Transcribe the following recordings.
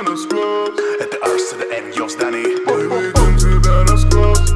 насквозь. Это Arch to the N, yo в здании. Мы видим тебя насквозь.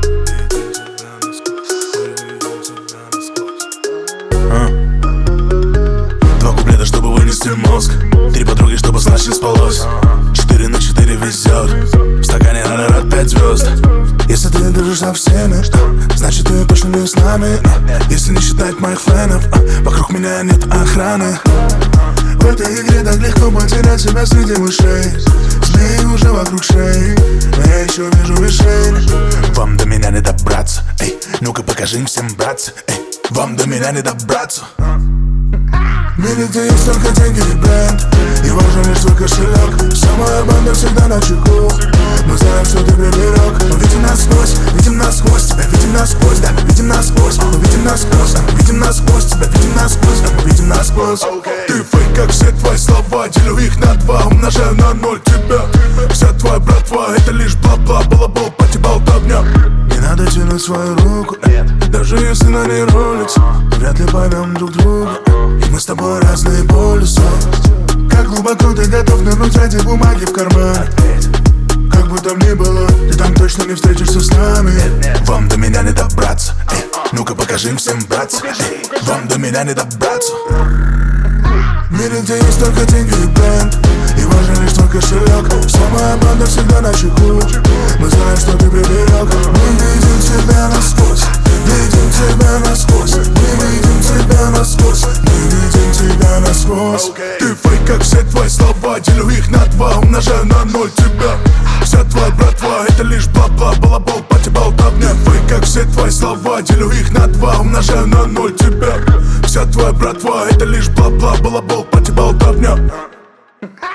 Два куплета, чтобы вынести мозг. Три подруги, чтобы сласть не спалось. 4 на 4 везет. В стакане наверное 5 звезд. Если ты дружишь со всеми, значит ты точно не с нами. Если не считать моих фенов, вокруг меня нет охраны. В этой игре так легко потерять себя среди мышей. Змеи уже вокруг шеи, но я еще вижу мишень. Вам до меня не добраться, эй, ну-ка покажи им всем, братцы, эй. Вам до меня не добраться. В мире, где есть только деньги и бренд, и важен лишь твой кошелек. Вся моя банда всегда на чеку. Мы знаем, что ты приберег. Мы видим насквозь, тебя видим насквозь, да, видим насквозь. Мы видим насквозь, видим насквозь, тебя видим насквозь, да, мы видим насквозь. Ты фейк, как все твои слова, делю их на 2, умножаю на 0 тебя. Вся твоя братва, это лишь бла-бла, балабол, пати, болтовня. Не надо тянуть свою руку, даже если на ней роликс. Вряд ли поймем друг друга, и мы с тобой разные полюса. Как глубоко ты готов нырнуть ради бумаги в кармане? Как бы там ни было, ты там точно не встретишься с нами. Вам до меня не добраться, эй, ну-ка покажи им всем, братцы, эй. Вам до меня не добраться. В мире, где есть только деньги и бренд, и важен лишь твой кошелек. Вся моя банда всегда на чеку. Мы знаем, что ты приберег. Мы видим тебя насквозь, видим тебя насквозь. Мы видим тебя насквозь, мы видим тебя насквозь. Ты фейк, как все твои слова, делю их на 2, умножаю на 0 тебя. Вся твоя братва, это лишь бла-бла, балабол, пати, болтовня. Ты фейк, как все твои слова, делю их на 2, умножаю на 0 тебя. Вся твоя братва, это лишь бла-бла, балабол, пати, болтовня.